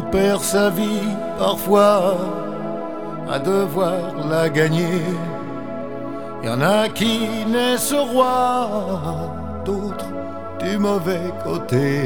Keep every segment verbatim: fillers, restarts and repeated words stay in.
On perd sa vie parfois à devoir la gagner. Y en a qui naissent rois, d'autres du mauvais côté.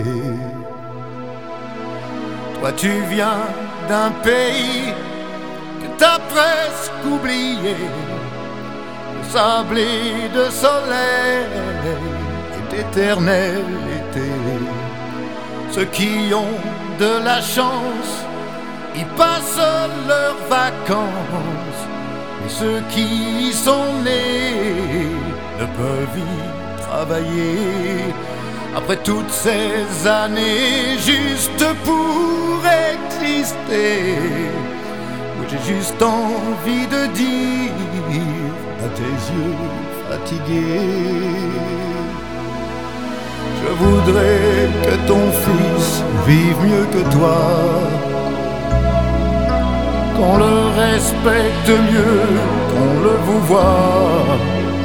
Toi tu viens d'un pays que t'as presque oublié, de sable et de soleil et d'éternel été. Ceux qui ont de la chance, ils passent leurs vacances, mais ceux qui y sont nés ne peuvent y travailler. Après toutes ces années juste pour exister, moi j'ai juste envie de dire à tes yeux fatigués: je voudrais que ton fils vive mieux que toi, qu'on le respecte mieux, qu'on le vous voit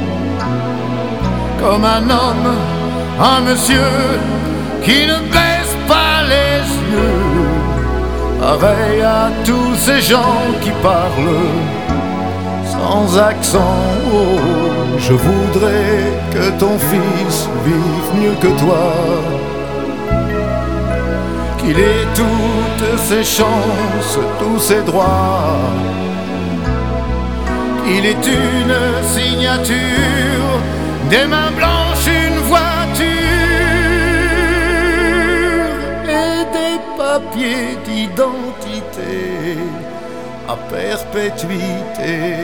comme un homme, un monsieur qui ne baisse pas les yeux, pareil à tous ces gens qui parlent sans accent. Oh, je voudrais que ton fils vive mieux que toi, qu'il ait toutes ses chances, tous ses droits, qu'il ait une signature, des mains blanches, une voiture et des papiers d'identité à perpétuité.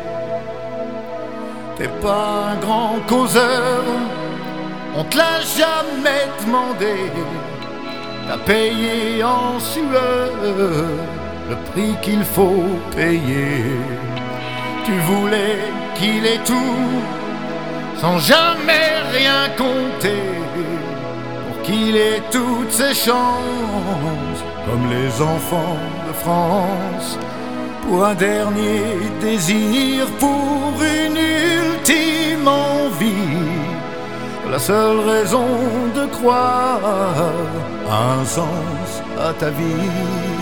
T'es pas un grand causeur, on te l'a jamais demandé. T'as payé en sueur le prix qu'il faut payer. Tu voulais qu'il ait tout, sans jamais rien compter, pour qu'il ait toutes ses chances, comme les enfants de France, pour un dernier désir, pour une ultime envie, la seule raison de croire à un sens à ta vie.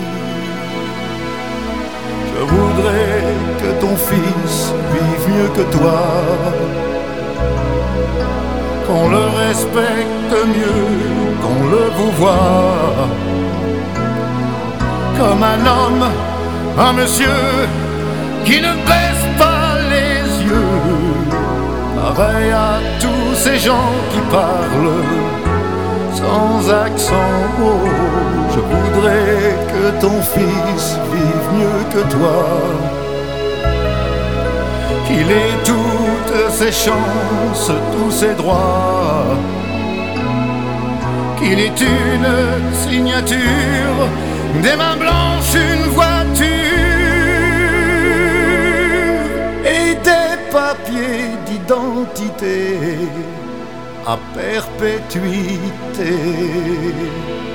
Je voudrais que ton fils vive mieux que toi, qu'on le respecte mieux, qu'on le vous voit comme un homme, un monsieur qui ne baisse pas les yeux, pareil à tous ces gens qui parlent sans accent. Oh, je voudrais que ton fils vive mieux que toi, qu'il ait toutes ses chances, tous ses droits, qu'il ait une signature, des mains blanches, une voiture et des papiers d'identité à perpétuité.